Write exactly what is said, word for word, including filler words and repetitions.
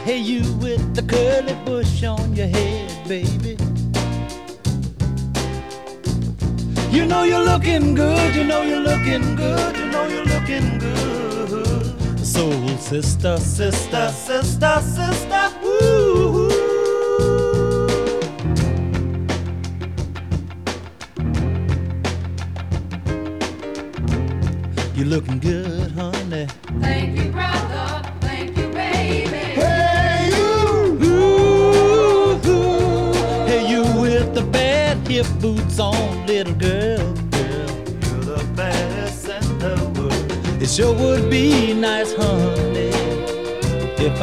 Hey, you with the curly bush on your head, baby. You know you're looking good, you know you're looking good, you know you're looking good. Soul sister, sister, sister, sister, woo. You're looking good, honey. Thank you, brother. Thank you, baby. Hey, you. Ooh, ooh. Hey, you with the bad hip boots on, little girl. Girl, you're the baddest in the world. It sure would be nice, honey,